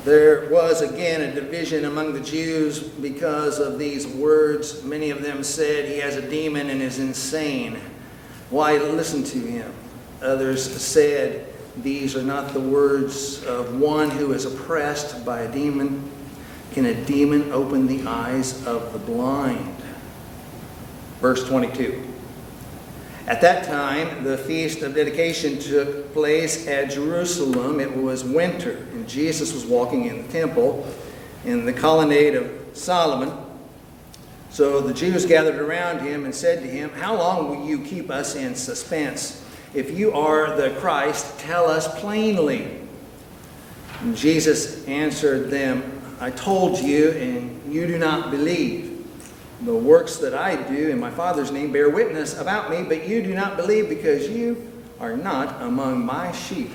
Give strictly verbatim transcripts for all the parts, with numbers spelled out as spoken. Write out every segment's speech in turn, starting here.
There was again a division among the Jews because of these words. Many of them said he has a demon and is insane. Why listen to him? Others said these are not the words of one who is oppressed by a demon. Can a demon open the eyes of the blind? Verse twenty-two. At that time, the Feast of Dedication took place at Jerusalem. It was winter, and Jesus was walking in the temple in the colonnade of Solomon. So the Jews gathered around him and said to him, "How long will you keep us in suspense? If you are the Christ, tell us plainly." And Jesus answered them, "I told you, and you do not believe. The works that I do in my Father's name bear witness about me, but you do not believe because you are not among my sheep.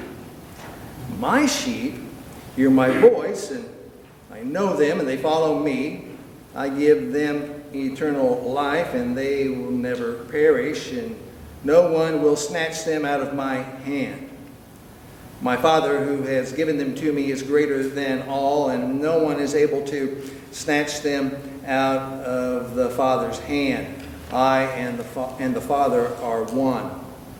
My sheep hear my voice, and I know them, and they follow me. I give them eternal life, and they will never perish, and no one will snatch them out of my hand. My Father who has given them to me is greater than all, and no one is able to snatch them out of the Father's hand. I and the, fa- and the Father are one."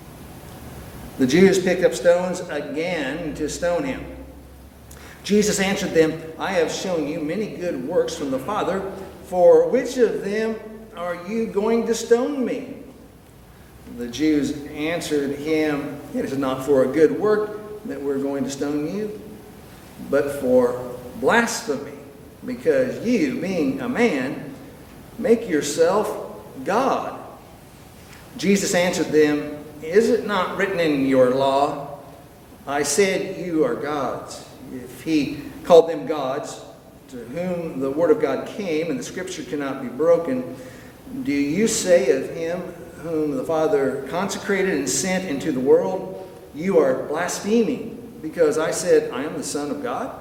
The Jews picked up stones again to stone him. Jesus answered them, "I have shown you many good works from the Father. For which of them are you going to stone me?" The Jews answered him, "It is not for a good work that we're going to stone you, but for blasphemy, because you, being a man, make yourself God." Jesus answered them, "Is it not written in your law, I said you are gods?" If he called them gods, to whom the word of God came, and the scripture cannot be broken, do you say of him whom the Father consecrated and sent into the world, you are blaspheming, because I said I am the Son of God?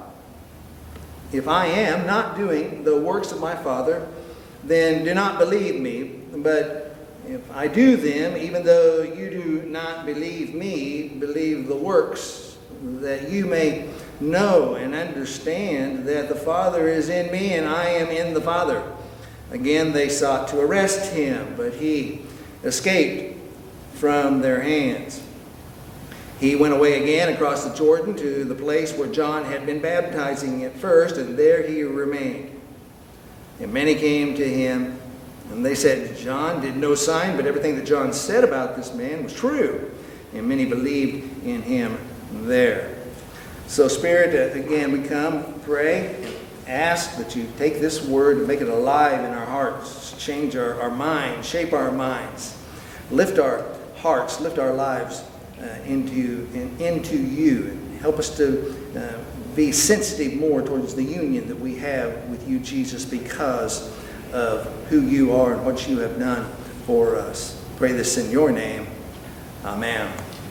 If I am not doing the works of my Father, then do not believe me. But if I do them, even though you do not believe me, believe the works, that you may know and understand that the Father is in me and I am in the Father. Again they sought to arrest him, but he escaped from their hands. He went away again across the Jordan to the place where John had been baptizing at first, and there he remained. And many came to him, and they said, "John did no sign, but everything that John said about this man was true." And many believed in him there. So Spirit, again we come, pray, and ask that you take this word and make it alive in our hearts, change our, our minds, shape our minds, lift our hearts, lift our lives Uh, into in, into you, and help us to uh, be sensitive more towards the union that we have with you, Jesus, because of who you are and what you have done for us. Pray this in your name. Amen.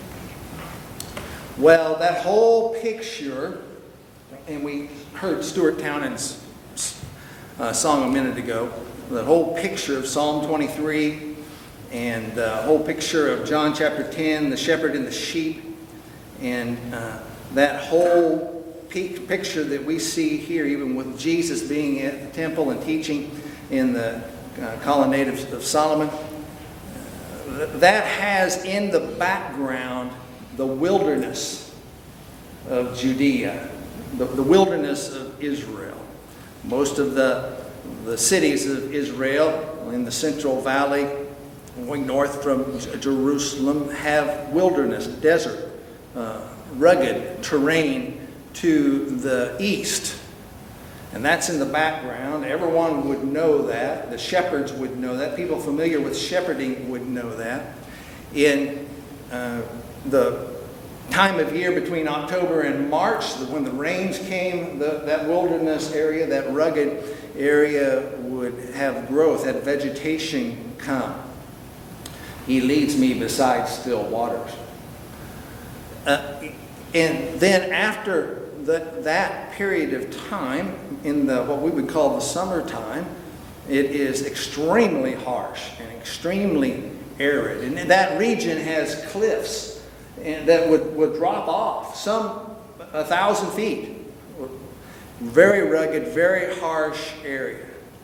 Well, that whole picture, and we heard Stuart Townend's uh, song a minute ago, that whole picture of Psalm twenty-three, and the uh, whole picture of John chapter ten, the shepherd and the sheep, and uh, that whole picture that we see here, even with Jesus being at the temple and teaching in the uh, colonnade of, of Solomon, uh, that has in the background the wilderness of Judea, the, the wilderness of Israel. Most of the, the cities of Israel in the Central Valley, going north from Jerusalem, have wilderness, desert, uh, rugged terrain to the east. And that's in the background. Everyone would know that. The shepherds would know that. People familiar with shepherding would know that. In uh, the time of year between October and March, when the rains came, the, that wilderness area, that rugged area would have growth, had vegetation come. He leads me beside still waters. Uh, and then after the, that period of time, in the what we would call the summertime, it is extremely harsh and extremely arid. And that region has cliffs and that would, would drop off, some a thousand feet. Very rugged, very harsh area.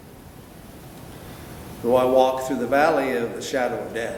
Though I walk through the valley of the shadow of death.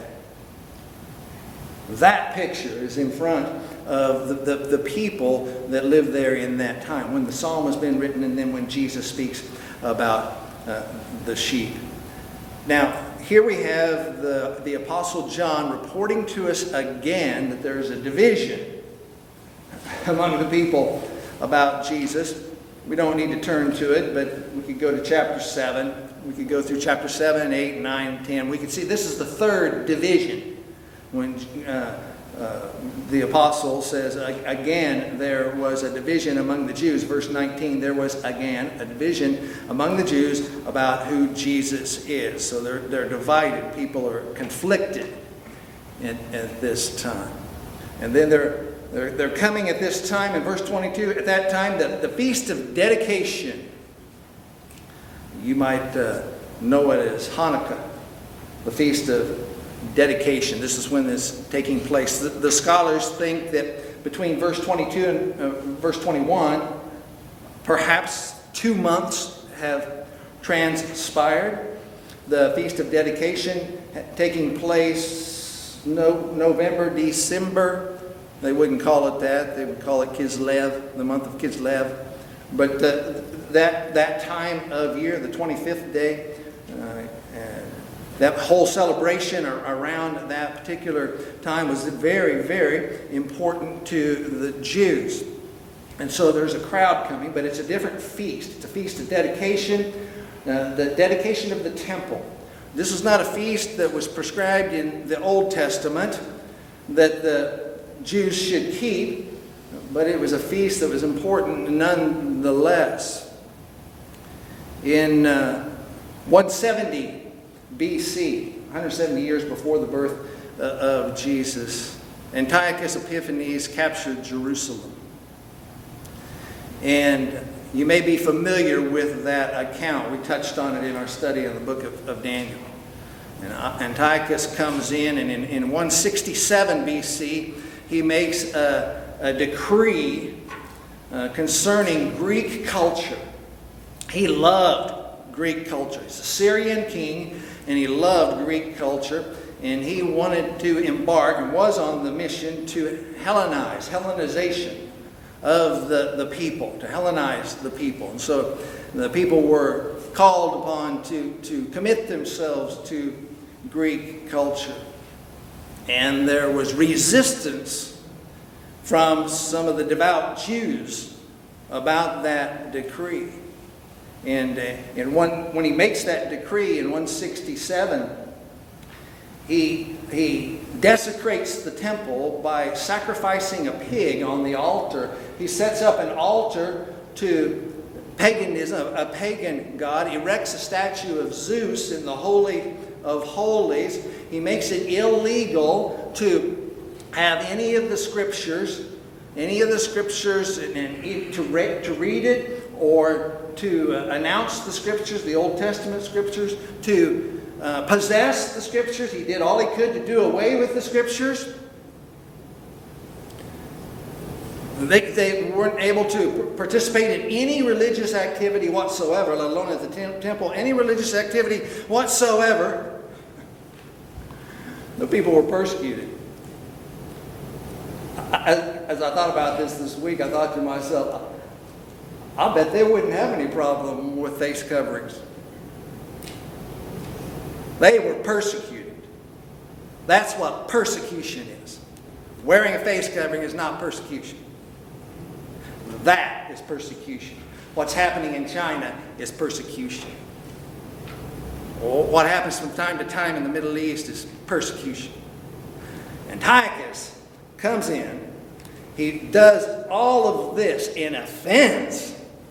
That picture is in front of the, the, the people that lived there in that time, when the psalm has been written and then when Jesus speaks about uh, the sheep. Now, here we have the, the Apostle John reporting to us again that there is a division among the people about Jesus. We don't need to turn to it, but we could go to chapter seven. We could go through chapter seven, eight, nine, ten. We could see this is the third division. When uh, uh, the apostle says, again, there was a division among the Jews. Verse nineteen, there was again a division among the Jews about who Jesus is. So they're, they're divided. People are conflicted in, at this time. And then they're, they're, they're coming at this time, in verse twenty-two, at that time, the, the Feast of Dedication. You might uh, know it as Hanukkah, the Feast of Dedication. This is when this is taking place. The, the scholars think that between verse twenty-two and uh, verse twenty-one, perhaps two months have transpired. The Feast of Dedication taking place no, November, December. They wouldn't call it that. They would call it Kislev, the month of Kislev. But uh, that, that time of year, the twenty-fifth day, uh, that whole celebration around that particular time was very, very important to the Jews. And so there's a crowd coming, but it's a different feast. It's a feast of dedication, uh, the dedication of the temple. This is not a feast that was prescribed in the Old Testament that the Jews should keep, but it was a feast that was important nonetheless. In uh, one seventy B C, one hundred seventy years before the birth uh, of Jesus, Antiochus Epiphanes captured Jerusalem. And you may be familiar with that account. We touched on it in our study on the book of, of Daniel. And Antiochus comes in, and in, in one sixty-seven B C, he makes a, a decree uh, concerning Greek culture. He loved Greek culture. He's a Syrian king, and he loved Greek culture, and he wanted to embark and was on the mission to Hellenize, Hellenization of the, the people, to Hellenize the people. And so the people were called upon to, to commit themselves to Greek culture. And there was resistance from some of the devout Jews about that decree. And, uh, and one, when he makes that decree in one sixty-seven, he, he desecrates the temple by sacrificing a pig on the altar. He sets up an altar to paganism, a pagan god, erects a statue of Zeus in the Holy of Holies. He makes it illegal to have any of the scriptures, any of the scriptures, and, and to, re, to read it or to uh, announce the scriptures, the Old Testament scriptures, to uh, possess the scriptures. He did all he could to do away with the scriptures. They, they weren't able to participate in any religious activity whatsoever, let alone at the tem- temple, any religious activity whatsoever. The people were persecuted. As, as I thought about this this week, I thought to myself, I bet they wouldn't have any problem with face coverings. They were persecuted. That's what persecution is. Wearing a face covering is not persecution. That is persecution. What's happening in China is persecution. What happens from time to time in the Middle East is persecution. Antiochus comes in. He does all of this in offense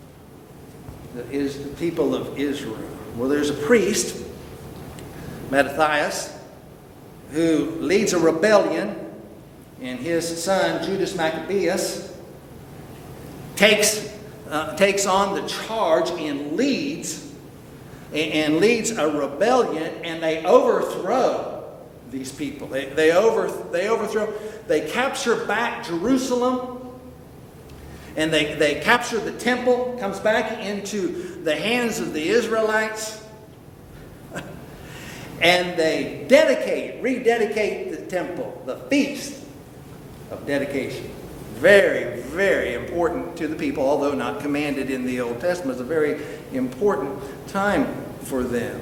is the people of Israel. Well, there's a priest, Mattathias, who leads a rebellion, and his son, Judas Maccabeus, takes, uh, takes on the charge and leads, and leads a rebellion, and they overthrow these people. They, they, over, they overthrow, they capture back Jerusalem, and they, they capture the temple, comes back into the hands of the Israelites, and they dedicate, rededicate the temple, the feast of dedication. Very, very important to the people, although not commanded in the Old Testament. It's a very important time for them.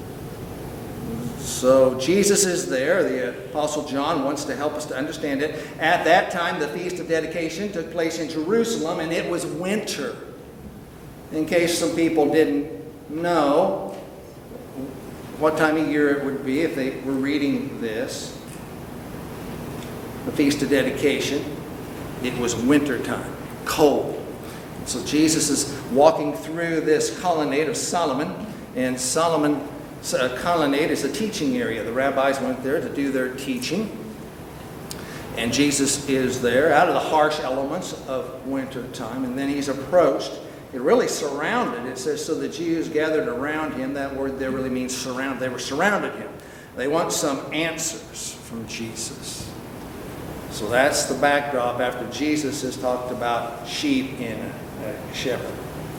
So Jesus is there. The Apostle John wants to help us to understand it. At that time, the Feast of Dedication took place in Jerusalem, and it was winter. In case some people didn't know what time of year it would be if they were reading this, the Feast of Dedication, it was winter time, cold. So Jesus is walking through this colonnade of Solomon, and Solomon uh, colonnade is a teaching area. The rabbis went there to do their teaching, and Jesus is there out of the harsh elements of winter time, and then he's approached. It really surrounded. It says, so the Jews gathered around him. That word there really means surround. They were surrounded him. They want some answers from Jesus. So that's the backdrop after Jesus has talked about sheep and a shepherd.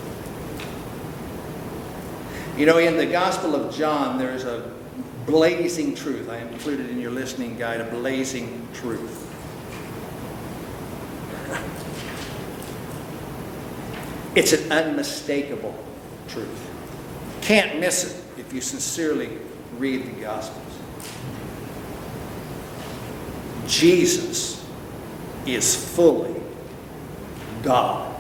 You know, in the Gospel of John, there's a blazing truth. I included in your listening guide a blazing truth. It's an unmistakable truth. Can't miss it if you sincerely read the Gospels. Jesus is fully God.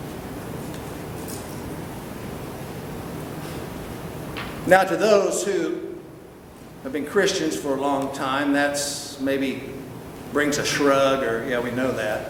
Now, to those who have been Christians for a long time, that's maybe brings a shrug, or yeah, we know that.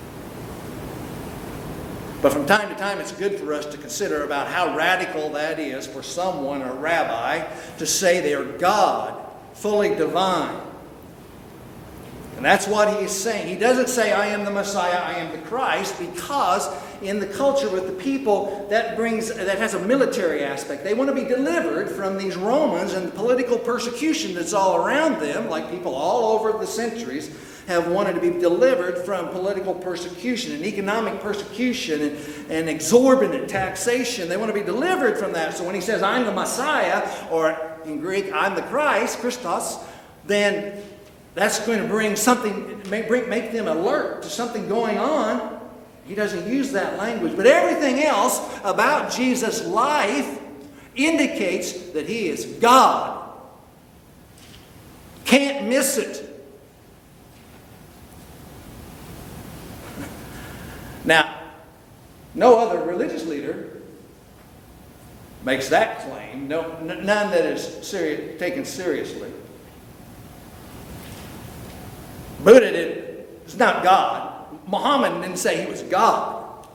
But from time to time, it's good for us to consider about how radical that is for someone, a rabbi, to say they are God, fully divine. And that's what he is saying. He doesn't say, I am the Messiah, I am the Christ, because in the culture with the people, that brings that has a military aspect. They want to be delivered from these Romans and the political persecution that's all around them, like people all over the centuries have wanted to be delivered from political persecution and economic persecution and, and exorbitant taxation. They want to be delivered from that. So when he says, I'm the Messiah, or in Greek, I'm the Christ, Christos, then that's going to bring something, make, make them alert to something going on. He doesn't use that language. But everything else about Jesus' life indicates that he is God. Can't miss it. Now, no other religious leader makes that claim. No, n- none that is seri- taken seriously. Buddha did, is not God. Muhammad didn't say he was God.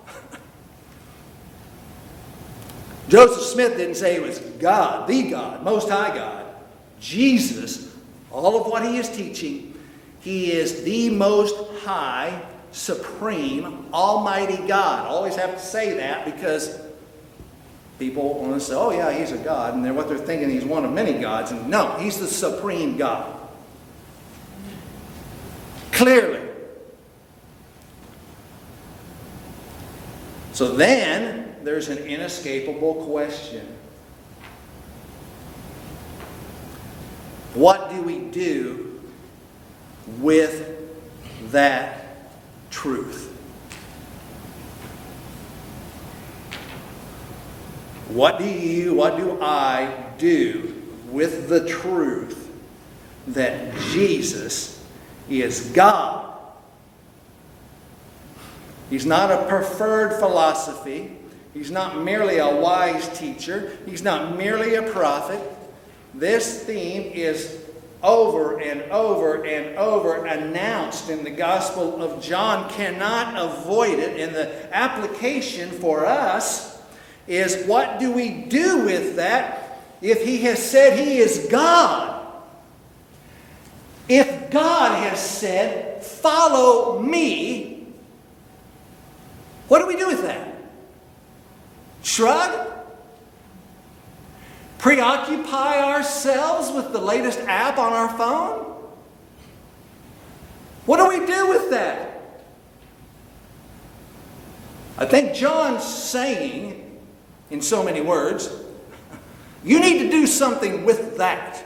Joseph Smith didn't say he was God, the God, Most High God. Jesus, all of what he is teaching, he is the Most High, Supreme, Almighty God. I always have to say that because people want to say, oh yeah, he's a God, and they're, what they're thinking, he's one of many gods. And no, he's the supreme God. Clearly. So then, there's an inescapable question. What do we do with that truth? What do you, what do I do with the truth that Jesus is God? He's not a preferred philosophy. He's not merely a wise teacher. He's not merely a prophet. This theme is over and over and over announced in the Gospel of John. Cannot avoid it. And the application for us is, what do we do with that if he has said he is God? If God has said, follow me, what do we do with that? Shrug? Preoccupy ourselves with the latest app on our phone? What do we do with that? I think John's saying, in so many words, you need to do something with that.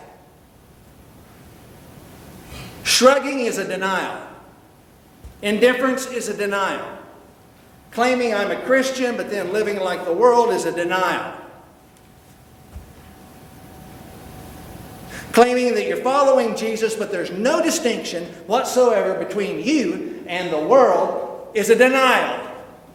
Shrugging is a denial. Indifference is a denial. Claiming I'm a Christian but then living like the world is a denial. Claiming that you're following Jesus but there's no distinction whatsoever between you and the world is a denial.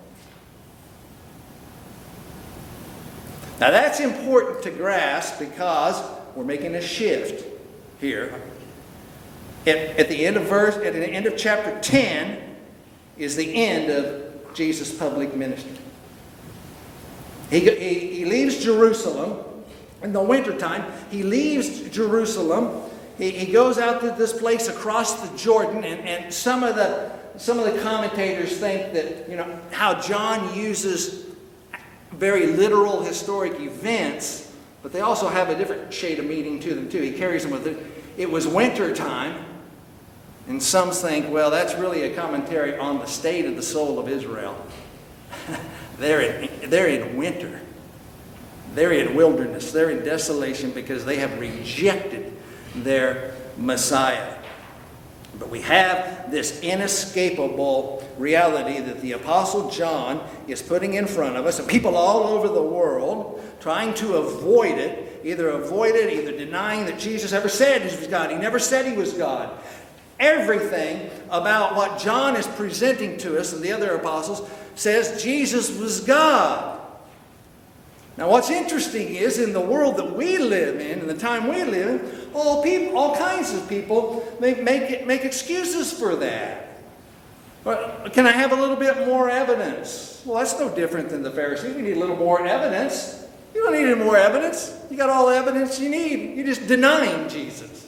Now that's important to grasp because we're making a shift here. At, at the end of verse, at the end of chapter ten is the end of Jesus' public ministry. He, he, he leaves Jerusalem in the wintertime. He leaves Jerusalem. He, he goes out to this place across the Jordan, and, and some of the some of the commentators think that, you know, how John uses very literal historic events, but they also have a different shade of meaning to them too. He carries them with it. It was winter time, and some think, well, that's really a commentary on the state of the soul of Israel. they're in, they're in winter. They're in wilderness. They're in desolation because they have rejected their Messiah. But we have this inescapable reality that the Apostle John is putting in front of us, and people all over the world trying to avoid it, either avoid it, either denying that Jesus ever said he was God. He never said he was God. Everything about what John is presenting to us and the other apostles says Jesus was God. Now what's interesting is in the world that we live in, in the time we live in, all people, all kinds of people make, make, make excuses for that. But can I have a little bit more evidence? Well, that's no different than the Pharisees. We need a little more evidence. You don't need any more evidence. You got all the evidence you need. You're just denying Jesus.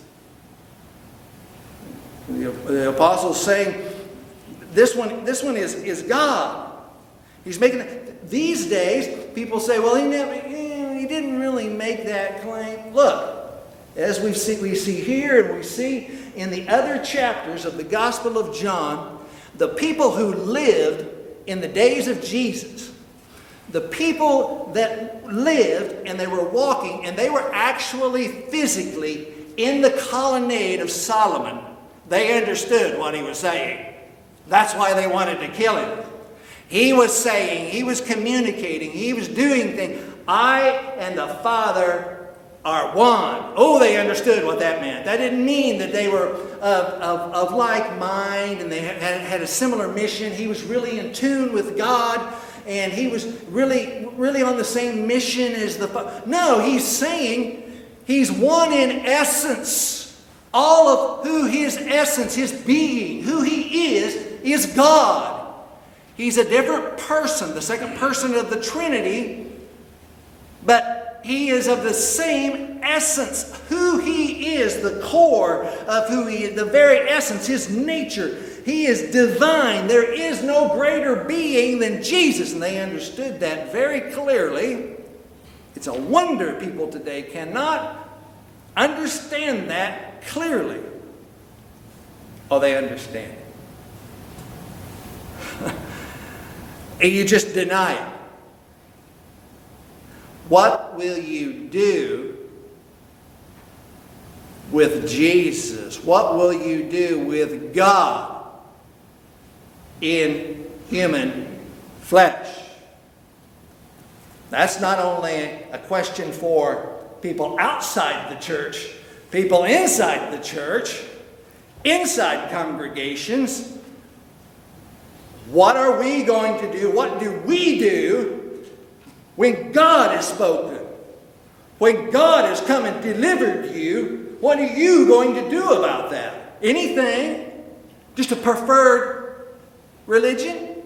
The, the apostle's saying, this one, this one is, is God. He's making these days, people say, well, he never, he didn't really make that claim. Look, as we see, we see here and we see in the other chapters of the Gospel of John, the people who lived in the days of Jesus, the people that lived and they were walking and they were actually physically in the colonnade of Solomon, they understood what he was saying. That's why they wanted to kill him. He was saying, he was communicating, he was doing things. I and the Father are one. Oh, they understood what that meant. That didn't mean that they were of, of, of like mind and they had, had a similar mission. He was really in tune with God and he was really, really on the same mission as the Father. No, he's saying he's one in essence. All of who his essence, his being, who he is, is God. He's a different person, the second person of the Trinity, but he is of the same essence. Who he is, the core of who he is, the very essence, his nature. He is divine. There is no greater being than Jesus. And they understood that very clearly. It's a wonder people today cannot understand that clearly. Oh, they understand it. And you just deny it. What will you do with Jesus? What will you do with God in human flesh? That's not only a question for people outside the church, people inside the church, inside congregations. What are we going to do? What do we do when God has spoken? When God has come and delivered you, what are you going to do about that? Anything? Just a preferred religion?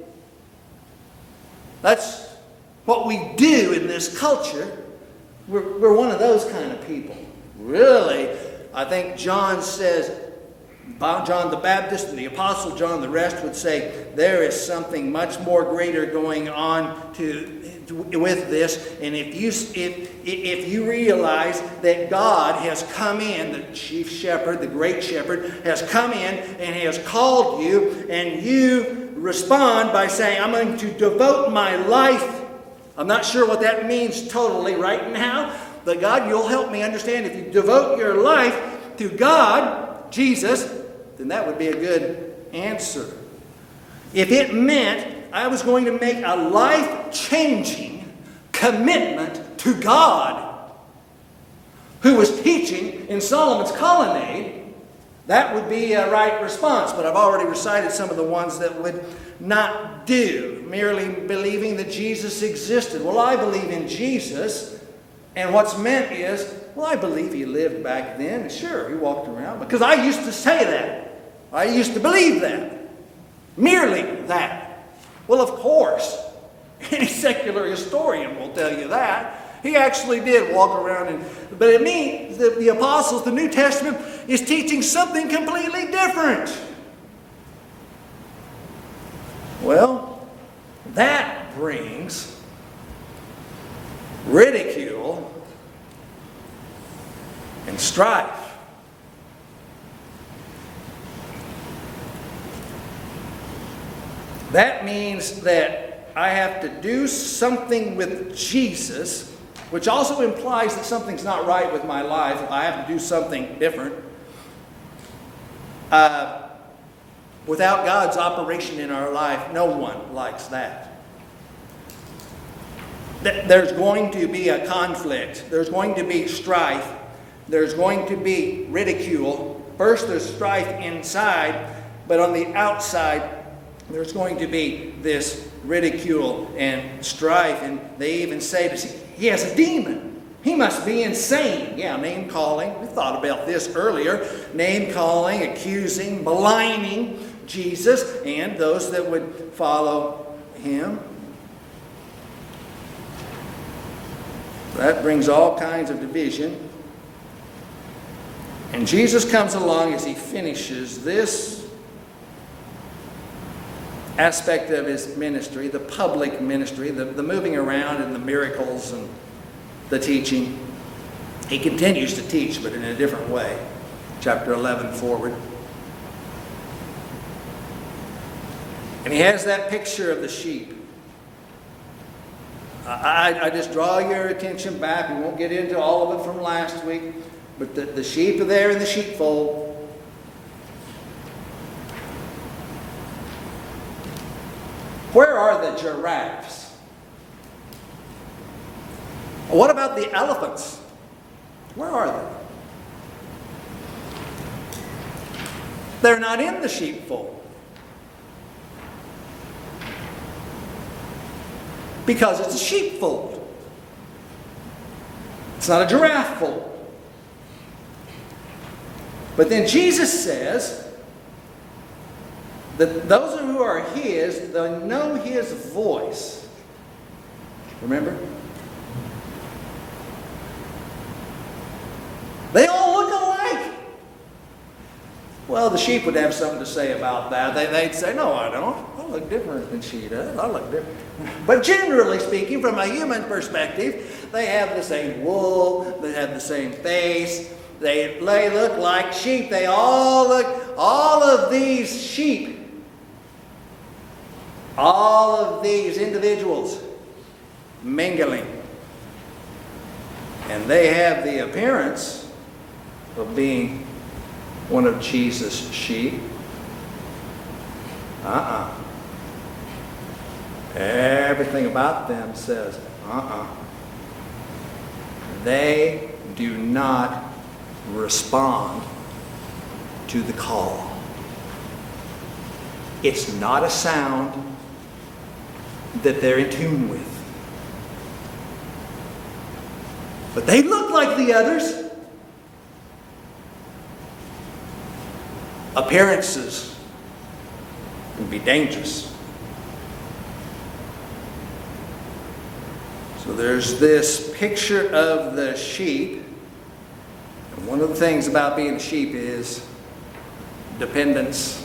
That's what we do in this culture. We're, we're one of those kind of people. Really, I think John says, John the Baptist and the Apostle John, the rest would say, there is something much more greater going on to, to with this. And if you, if, if you realize that God has come in, the chief shepherd, the great shepherd, has come in and has called you, and you respond by saying, I'm going to devote my life. I'm not sure what that means totally right now, but God, you'll help me understand. If you devote your life to God, Jesus, then that would be a good answer. If it meant I was going to make a life-changing commitment to God, who was teaching in Solomon's colonnade, that would be a right response. But I've already recited some of the ones that would not do. Merely believing that Jesus existed. Well, I believe in Jesus. And what's meant is, well, I believe he lived back then. Sure, he walked around. Because I used to say that. I used to believe that. Merely that. Well, of course, any secular historian will tell you that. He actually did walk around. And, but it means that the apostles, the New Testament, is teaching something completely different. Well, that brings ridicule and strife. That means that I have to do something with Jesus, which also implies that something's not right with my life. I have to do something different. Uh, without God's operation in our life, no one likes that. There's going to be a conflict. There's going to be strife. There's going to be ridicule. First, there's strife inside, but on the outside, there's going to be this ridicule and strife. And they even say to see, he has a demon. He must be insane. Yeah, name calling. We thought about this earlier. Name calling, accusing, maligning Jesus and those that would follow him. That brings all kinds of division. And Jesus comes along as he finishes this aspect of his ministry, the public ministry, the, the moving around and the miracles and the teaching. He continues to teach, but in a different way. Chapter eleven forward. And he has that picture of the sheep. I, I just draw your attention back. We won't get into all of it from last week. But the, the sheep are there in the sheepfold. Where are the giraffes? What about the elephants? Where are they? They're not in the sheepfold. Because it's a sheepfold. It's not a giraffe fold. But then Jesus says that those who are his, they'll know his voice. Remember? They all look alike. Well, the sheep would have something to say about that. They, they'd say, no, I don't. I look different than she does. I look different. But generally speaking, from a human perspective, they have the same wool. They have the same face. They, they look like sheep. They all look, all of these sheep, all of these individuals mingling. And they have the appearance of being one of Jesus' sheep. Uh-uh. Everything about them says, uh-uh. They do not respond to the call. It's not a sound that they're in tune with. But they look like the others. Appearances can be dangerous. So there's this picture of the sheep. And one of the things about being a sheep is dependence.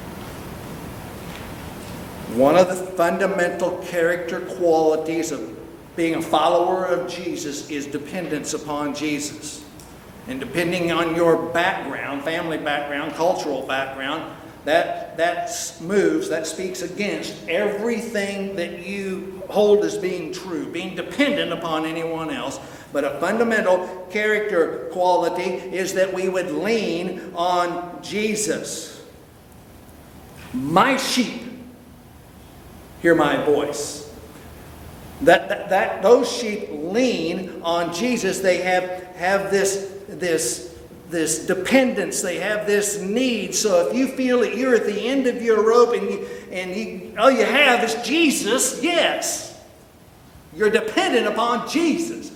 One of the fundamental character qualities of being a follower of Jesus is dependence upon Jesus. And depending on your background, family background, cultural background, that, that moves, that speaks against everything that you hold as being true, being dependent upon anyone else. But a fundamental character quality is that we would lean on Jesus. My sheep hear my voice. That, that, that those sheep lean on Jesus. They have, have this, this, this dependence. They have this need. So if you feel that you're at the end of your rope and, you, and you, all you have is Jesus, yes, you're dependent upon Jesus.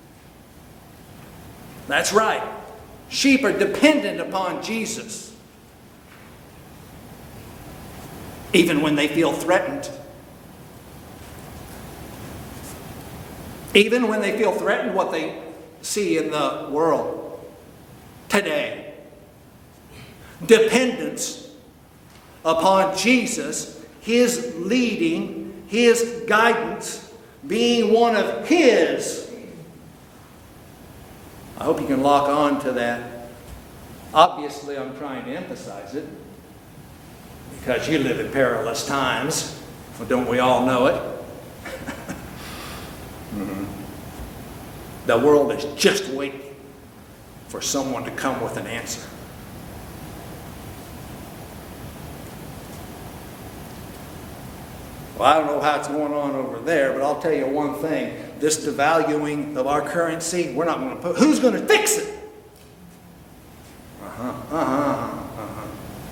That's right. Sheep are dependent upon Jesus. Even when they feel threatened. Even when they feel threatened, what they see in the world today. Dependence upon Jesus, His leading, His guidance, being one of His. I hope you can lock on to that. Obviously, I'm trying to emphasize it because you live in perilous times. Well, don't we all know it? Mm-hmm. The world is just waiting for someone to come with an answer. Well, I don't know how it's going on over there, but I'll tell you one thing. This devaluing of our currency, we're not going to put... Who's going to fix it? Uh-huh, uh-huh, uh-huh.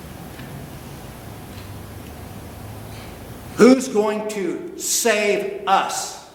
Who's going to save us?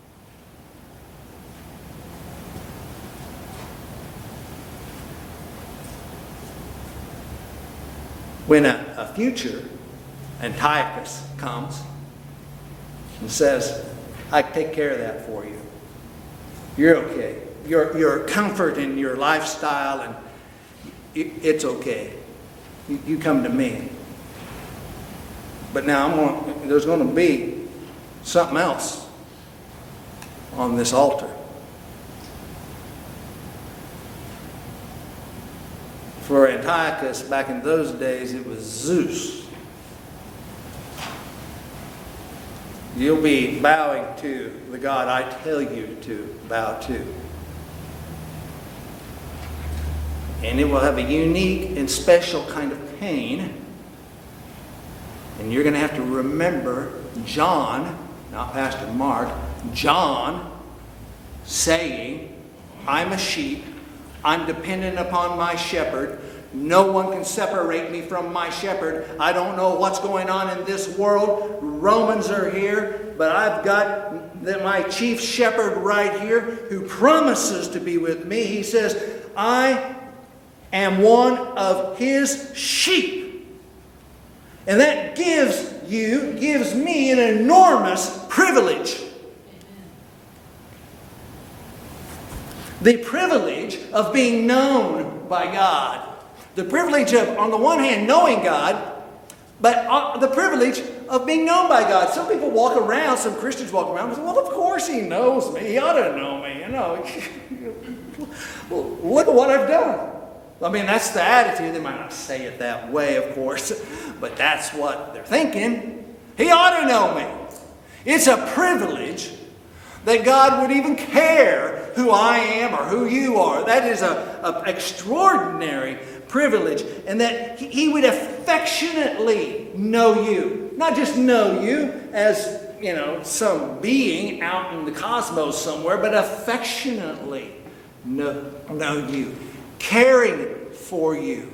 When a, a future Antiochus comes and says, I take care of that for you. You're okay. Your, your comfort and your lifestyle, and it, it's okay. You, you come to me. But now I'm going, there's going to be something else on this altar. For Antiochus, back in those days, it was Zeus. You'll be bowing to the God I tell you to bow to. And it will have a unique and special kind of pain. And you're going to have to remember John, not Pastor Mark, John saying, I'm a sheep. I'm dependent upon my shepherd. No one can separate me from my shepherd. I don't know what's going on in this world. Romans are here, but I've got the, my chief shepherd right here who promises to be with me. He says, I am one of his sheep. And that gives you, gives me an enormous privilege. The privilege of being known by God. The privilege of, on the one hand, knowing God, but uh, the privilege of being known by God. Some people walk around, some Christians walk around and say, well, of course He knows me. He ought to know me. You know, well, look at what I've done. I mean, that's the attitude. They might not say it that way, of course, but that's what they're thinking. He ought to know me. It's a privilege that God would even care who I am or who you are. That is an extraordinary privilege. And that He would affectionately know you. Not just know you as, you know, some being out in the cosmos somewhere, but affectionately know, know you. Caring for you.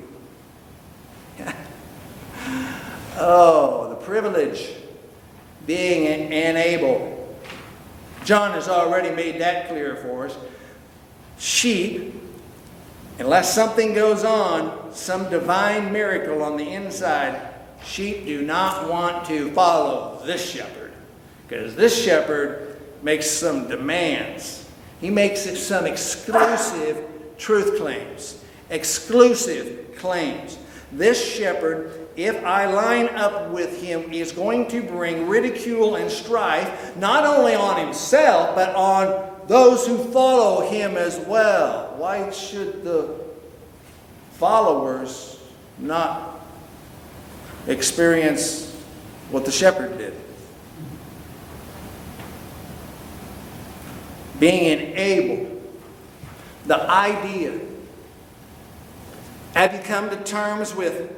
Oh, the privilege. Being enabled. John has already made that clear for us. Sheep, unless something goes on, some divine miracle on the inside, sheep do not want to follow this shepherd. Because this shepherd makes some demands. He makes some exclusive truth claims. Exclusive claims. This shepherd, if I line up with him, is going to bring ridicule and strife, not only on himself, but on those who follow him as well. Why should the followers not experience what the shepherd did. Being enabled. The idea. Have you come to terms with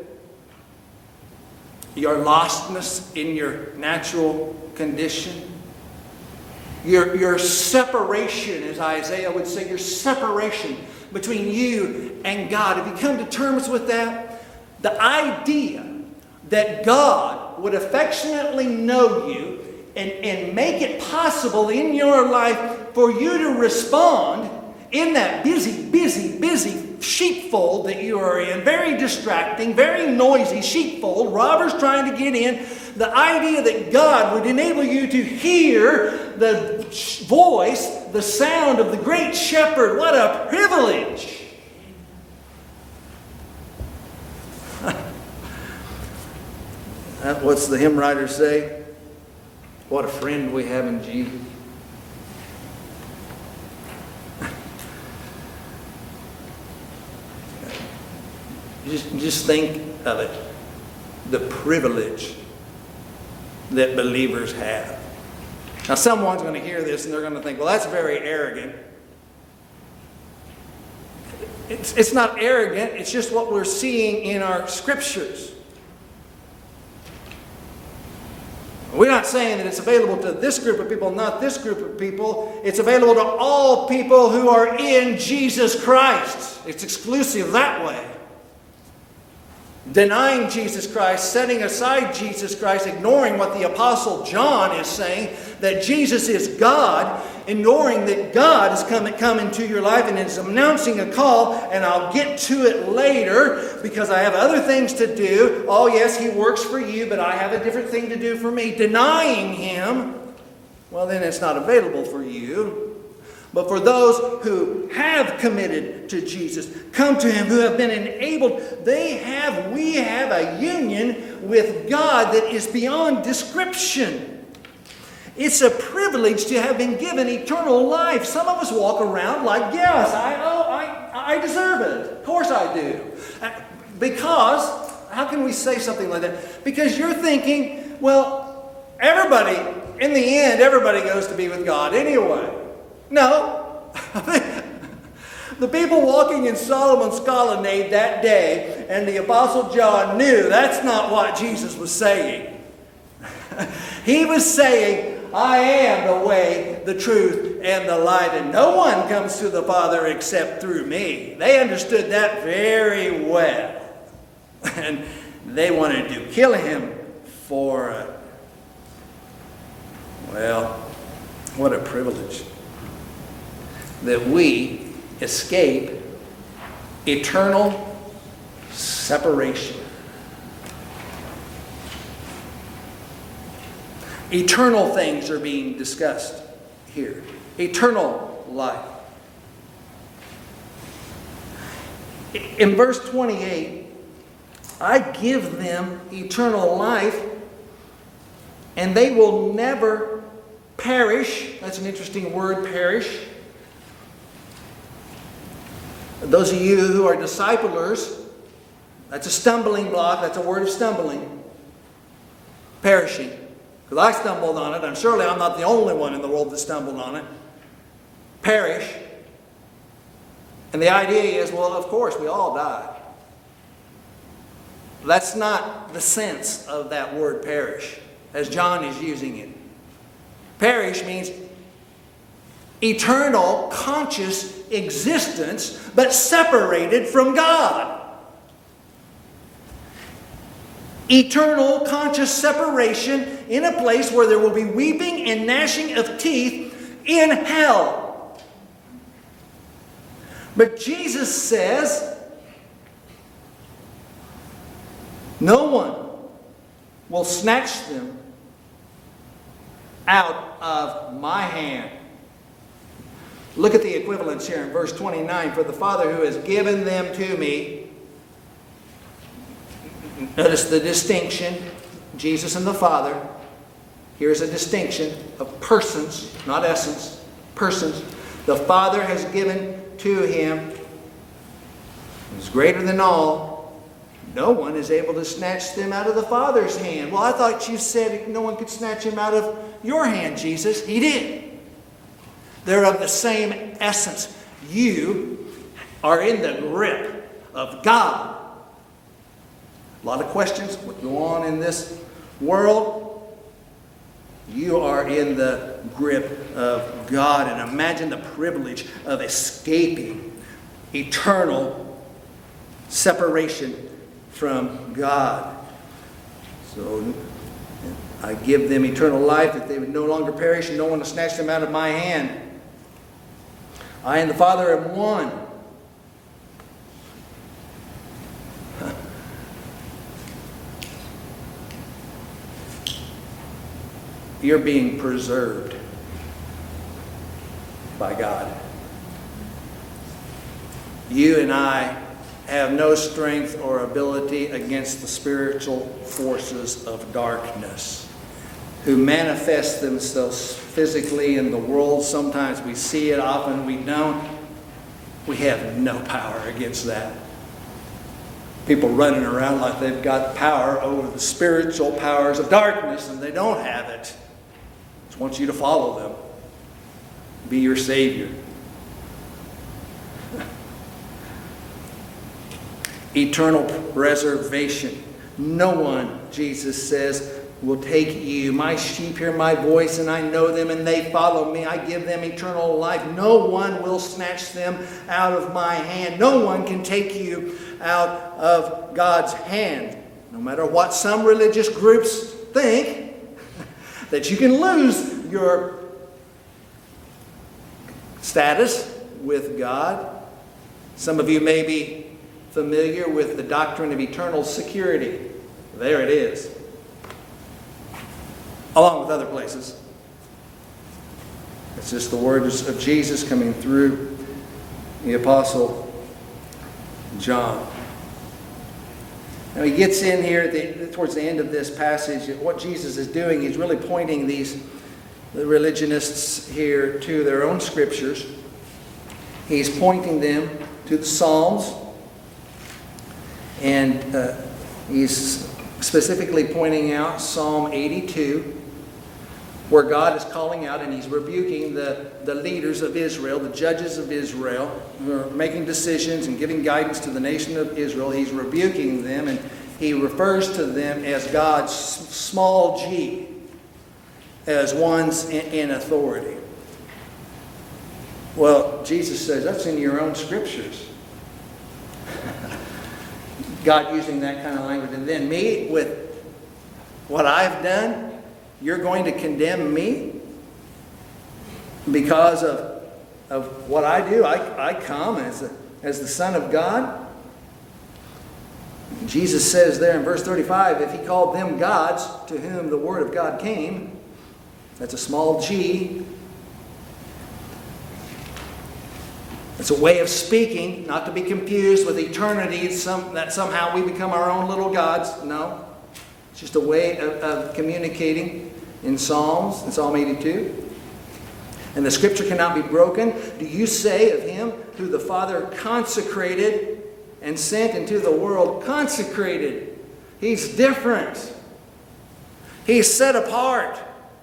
your lostness in your natural condition? Your, your separation, as Isaiah would say, your separation between you and God. Have you come to terms with that? The idea that God would affectionately know you and, and make it possible in your life for you to respond in that busy, busy, busy sheepfold that you are in, very distracting, very noisy sheepfold, robbers trying to get in. The idea that God would enable you to hear the voice, the sound of the great shepherd. What a privilege! What's the hymn writer say? What a friend we have in Jesus. Just, just think of it. The privilege that believers have. Now someone's going to hear this and they're going to think, well, that's very arrogant. It's, it's not arrogant. It's just what we're seeing in our scriptures. We're not saying that it's available to this group of people, not this group of people. It's available to all people who are in Jesus Christ. It's exclusive that way. Denying Jesus Christ, setting aside Jesus Christ, ignoring what the Apostle John is saying, that Jesus is God, ignoring that God has come, come into your life and is announcing a call, and I'll get to it later because I have other things to do. Oh yes, He works for you, but I have a different thing to do for me. Denying Him, well then it's not available for you. But for those who have committed to Jesus, come to Him, who have been enabled, they have, we have a union with God that is beyond description. It's a privilege to have been given eternal life. Some of us walk around like, yes, I, oh, I, I deserve it. Of course I do. Because, how can we say something like that? Because you're thinking, well, everybody, in the end, everybody goes to be with God anyway. No. The people walking in Solomon's colonnade that day, and the Apostle John knew that's not what Jesus was saying. He was saying, I am the way, the truth, and the light, and no one comes to the Father except through me. They understood that very well. And they wanted to kill Him for it. Well, what a privilege that we escape eternal separation. Eternal things are being discussed here. Eternal life. In verse twenty-eight, I give them eternal life, and they will never perish. That's an interesting word, perish. Those of you who are disciplers, that's a stumbling block. That's a word of stumbling. Perishing. Because I stumbled on it. And surely I'm not the only one in the world that stumbled on it. Perish. And the idea is, well, of course, we all die. That's not the sense of that word perish, as John is using it. Perish means eternal, conscious existence, but separated from God. Eternal, conscious separation in a place where there will be weeping and gnashing of teeth in hell. But Jesus says, no one will snatch them out of my hand. Look at the equivalence here in verse twenty-nine. For the Father who has given them to me. Notice the distinction. Jesus and the Father. Here's a distinction of persons, not essence. Persons. The Father has given to Him. Who's greater than all. no one is able to snatch them out of the Father's hand. Well, I thought you said no one could snatch him out of your hand, Jesus. He did. They're of the same essence. You are in the grip of God. A lot of questions would go on in this world. You are in the grip of God. And imagine the privilege of escaping eternal separation from God. So I give them eternal life, that they would no longer perish, and no one to snatch them out of my hand. I and the Father are one. You're being preserved by God. You and I have no strength or ability against the spiritual forces of darkness who manifest themselves physically in the world. Sometimes we see it, often we don't. We have no power against that. People running around like they've got power over the spiritual powers of darkness, and they don't have it. Just want you to follow them. Be your Savior. Eternal preservation. No one, Jesus says, will take you. My sheep hear my voice, and I know them, and they follow me. I give them eternal life. No one will snatch them out of my hand. No one can take you out of God's hand. No matter what some religious groups think, that you can lose your status with God. Some of you may be familiar with the doctrine of eternal security. There it is. Along with other places. It's just the words of Jesus coming through the Apostle John. Now he gets in here at the, towards the end of this passage. What Jesus is doing, he's really pointing these the religionists here to their own scriptures. He's pointing them to the Psalms. And uh, he's specifically pointing out Psalm eighty-two, where God is calling out and he's rebuking the, the leaders of Israel, the judges of Israel, who are making decisions and giving guidance to the nation of Israel. He's rebuking them, and he refers to them as God's small g, as ones in, in authority. Well, Jesus says that's in your own scriptures. God using that kind of language. And then me, with what I've done, you're going to condemn me because of, of what I do. I, I come as, a, as the Son of God. Jesus says there in verse thirty-five, if he called them gods to whom the word of God came, that's a small g. It's a way of speaking, not to be confused with eternity, some, that somehow we become our own little gods. No. It's just a way of, of communicating in Psalms, in Psalm eighty-two. And the scripture cannot be broken. Do you say of him who the Father consecrated and sent into the world? Consecrated. He's different. He's set apart.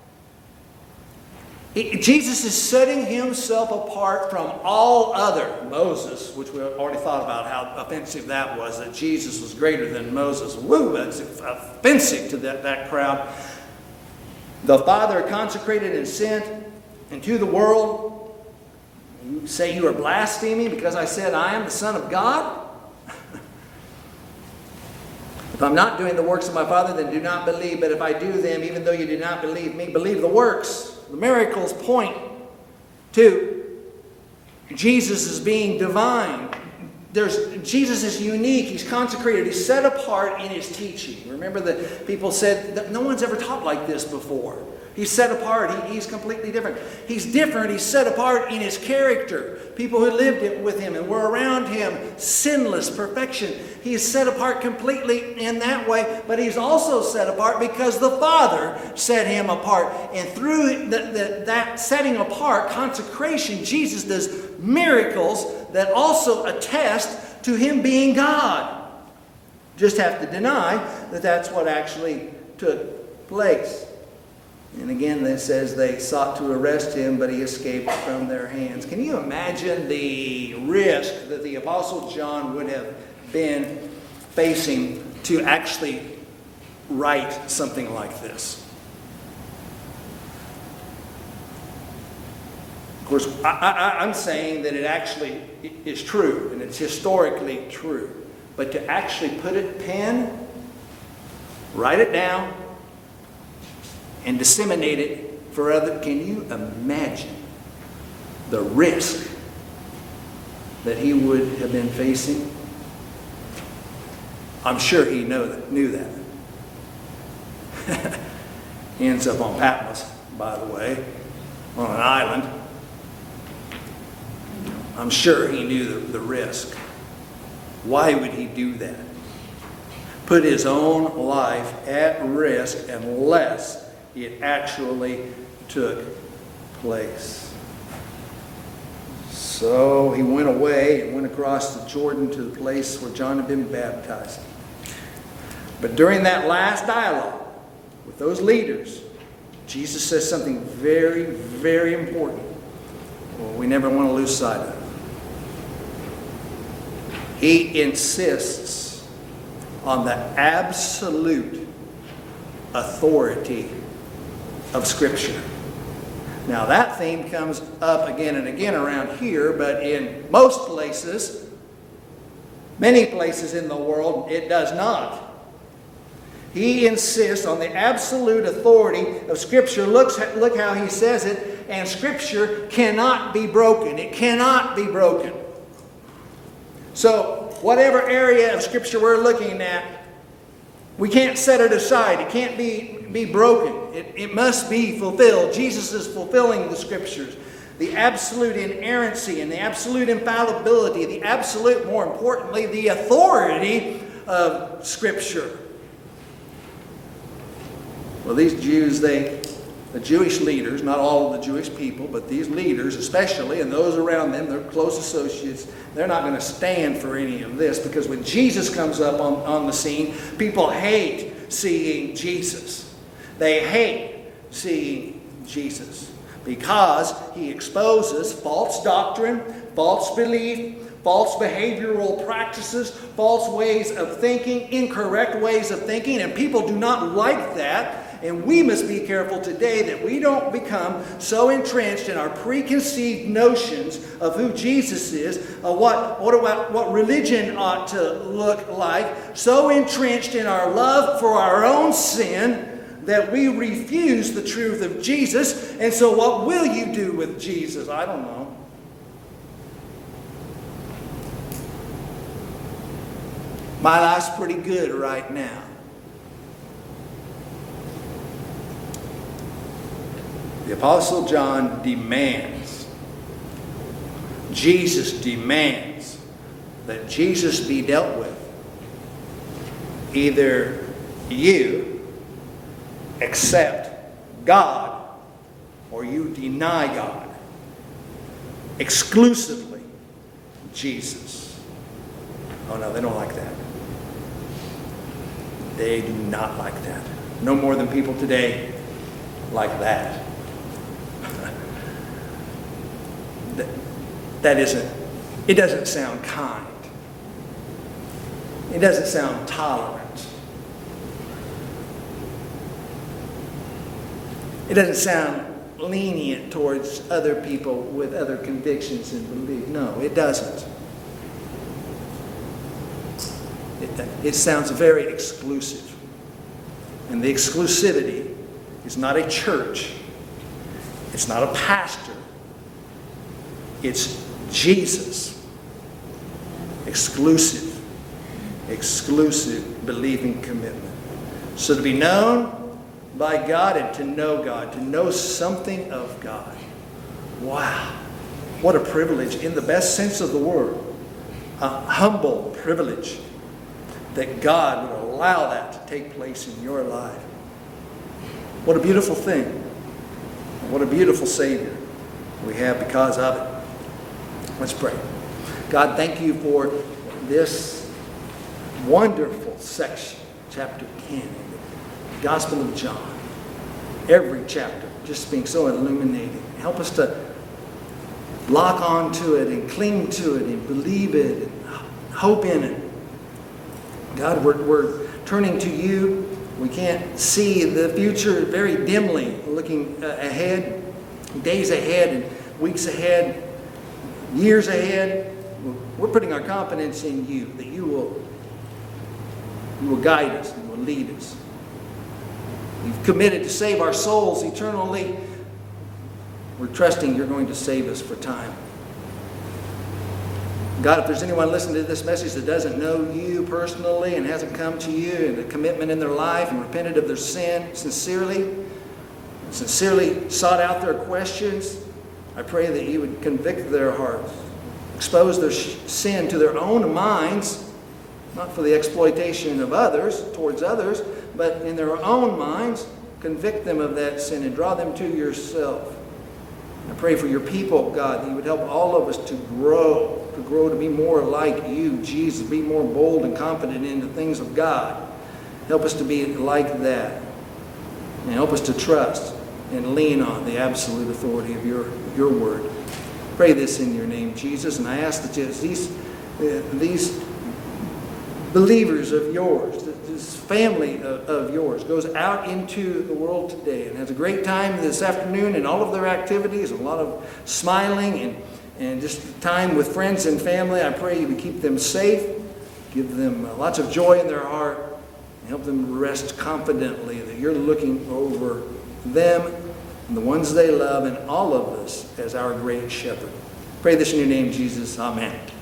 He, Jesus is setting himself apart from all other. Moses, which we already thought about how offensive that was, that Jesus was greater than Moses. Woo, that's offensive to that, that crowd. The Father consecrated and sent into the world. You say you are blaspheming because I said I am the Son of God? If I'm not doing the works of my Father, then do not believe. But if I do them, even though you do not believe me, believe the works. The miracles point to Jesus as being divine. There's, Jesus is unique. He's consecrated. He's set apart in his teaching. Remember that people said that no one's ever taught like this before. He's set apart. He, he's completely different. He's different. He's set apart in his character. People who lived with him and were around him, sinless perfection. He is set apart completely in that way, but he's also set apart because the Father set him apart. And through the, the, that setting apart, consecration, Jesus does miracles that also attest to him being God. Just have to deny that that's what actually took place. And again, it says they sought to arrest him, but he escaped from their hands. Can you imagine the risk that the Apostle John would have been facing to actually write something like this? Of course, I, I, I'm saying that it actually is true, and it's historically true. But to actually put it pen, write it down, and disseminate it for other, can you imagine the risk that he would have been facing? I'm sure he know that, knew that. He ends up on Patmos, by the way, on an island. I'm sure he knew the, the risk. Why would he do that? Put his own life at risk unless it actually took place. So he went away and went across the Jordan to the place where John had been baptized. But during that last dialogue with those leaders, Jesus says something very, very important. Well, we never want to lose sight of it. He insists on the absolute authority of Scripture. Now that theme comes up again and again around here, but in most places, many places in the world, it does not. He insists on the absolute authority of Scripture. Look, look how he says it. And Scripture cannot be broken. It cannot be broken. So, whatever area of Scripture we're looking at, we can't set it aside. It can't be, be broken. It, it must be fulfilled. Jesus is fulfilling the Scriptures. The absolute inerrancy and the absolute infallibility, the absolute, more importantly, the authority of Scripture. Well, these Jews, they, the Jewish leaders, not all of the Jewish people, but these leaders especially, and those around them, their close associates, they're not going to stand for any of this, because when Jesus comes up on, on the scene, people hate seeing Jesus. They hate seeing Jesus because he exposes false doctrine, false belief, false behavioral practices, false ways of thinking, incorrect ways of thinking, and people do not like that. And we must be careful today that we don't become so entrenched in our preconceived notions of who Jesus is, of what, what, about, what religion ought to look like, so entrenched in our love for our own sin that we refuse the truth of Jesus. And so what will you do with Jesus? I don't know. My life's pretty good right now. The Apostle John demands, Jesus demands that Jesus be dealt with. Either you accept God or you deny God. Exclusively Jesus. Oh no, they don't like that. They do not like that. No more than people today like that. that. That isn't, it doesn't sound kind. It doesn't sound tolerant. It doesn't sound lenient towards other people with other convictions and beliefs. No, it doesn't. It, it sounds very exclusive. And the exclusivity is not a church. It's not a pastor. It's Jesus. Exclusive. Exclusive believing commitment. So to be known by God and to know God, to know something of God. Wow. What a privilege in the best sense of the word. A humble privilege that God would allow that to take place in your life. What a beautiful thing. What a beautiful Savior we have because of it. Let's pray. God, thank you for this wonderful section, chapter ten, in the Gospel of John. Every chapter just being so illuminating. Help us to lock on to it and cling to it and believe it and hope in it. God, we're, we're turning to you. We can't see the future, very dimly looking uh, ahead, days ahead and weeks ahead, years ahead. We're putting our confidence in you, that you will, you will guide us and will lead us. You've committed to save our souls eternally. We're trusting you're going to save us for time. God, if there's anyone listening to this message that doesn't know you personally and hasn't come to you in a commitment in their life and repented of their sin sincerely, sincerely sought out their questions, I pray that you would convict their hearts, expose their sin to their own minds, not for the exploitation of others, towards others, but in their own minds, convict them of that sin and draw them to yourself. I pray for your people, God, that you would help all of us to grow, to grow to be more like you, Jesus, be more bold and confident in the things of God. Help us to be like that. And help us to trust and lean on the absolute authority of your, your word. Pray this in your name, Jesus, and I ask that these, uh, these believers of yours, this family of, of yours, goes out into the world today and has a great time this afternoon in all of their activities, a lot of smiling and, and just time with friends and family. I pray you would keep them safe, give them uh, lots of joy in their heart, and help them rest confidently that you're looking over them and the ones they love and all of us as our great shepherd. Pray this in your name, Jesus. Amen.